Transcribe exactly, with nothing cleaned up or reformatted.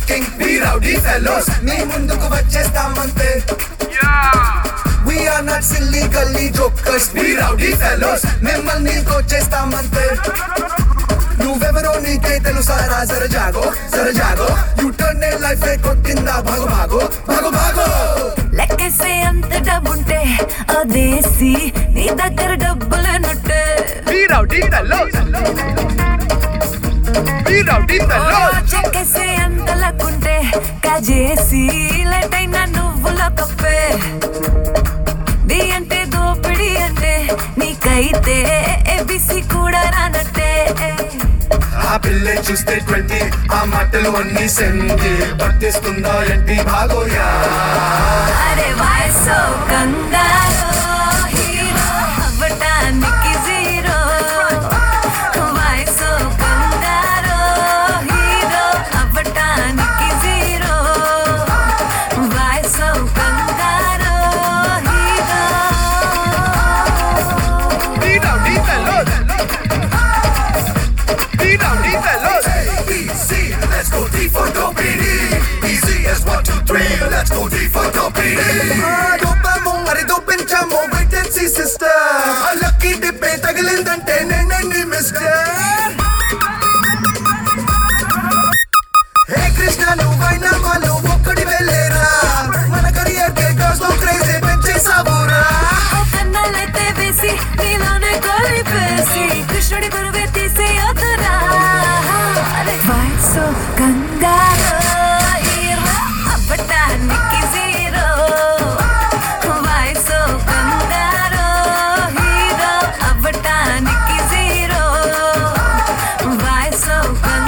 king we rowdy fellows మీ ముందుకు వచ్చేస్తామంతే We are not silly gully jokers we rowdy fellows మిమ్మల్ని కోచేస్తామంతే నువ్వెవరో నీకే తెలుసారా జర జాగో జర జాగో యూ టర్న్ ఏ లైఫ్ ఏ కొట్టిందా భాగో భాగో భాగో భాగో లెక్కేసే అంత డబ్బుంటే అదేసి నీ దగ్గర డబ్బులనుంటే we rowdy fellows we rowdy fellows చెక్కేసే అంత లక్కుంటే కాజేసి లెటైనా నువ్వులో కప్పే ది అంటే దోపిడి అంటే నీకైతే ఏబిసి కూడా రానట్టే ఆ పిల్లే చూస్తే ట్వంటీ ఆ మాటలు అన్ని సెంటి పట్టిస్తుందా ఏంటి భాగోయా అరే వయసు కంగారు హీరో అవ్వటానికి జీరో వయసు కంగారు హీరో అవ్వటానికి జీరో వయసు కంగారు hero we rowdy fellows we rowdy fellows easy let's go D for dopey easy as one two three let's go D for dopey dopamo అరే దోపించామో wait and see sister ఆ lucky డిప్పే తగిలిందంటే నేనే నీ మిస్టర్ హే కృష్ణ నువ్వైనా వాళ్ళు ఒక్కడి వెళ్ళేరా మన కరియర్ కే కాస్తో క్రేజీ పెంచేసావురా కన్నాలైతే వేసి నీలోనే కొలిపేసి కృష్ణుడి బరువే తీసి వద్దురా అరే వయసు కంగారు హీరో అవ్వటానికి జీరో వయసు కంగారు హీరో అవ్వటానికి జీరో వయసు కంగారు